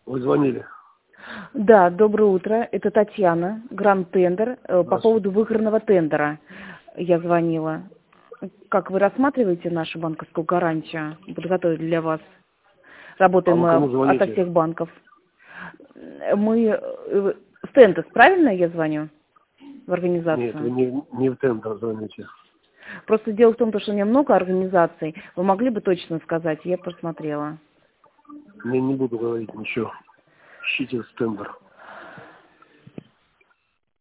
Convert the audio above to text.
Вы звонили? Да, доброе утро. Это Татьяна, Гранд Тендер. По поводу выигранного тендера я звонила. Как вы рассматриваете нашу банковскую гарантию? Подготовили для вас. Работаем А вы кому мы ото звоните? всех банков. Мы с Тендес, правильно я звоню в Нет, вы организацию? не в тендер звоните. Просто дело в том, что у меня много организаций. Вы могли бы точно сказать? Я просмотрела. Я не буду говорить ничего. Ищите в тендер.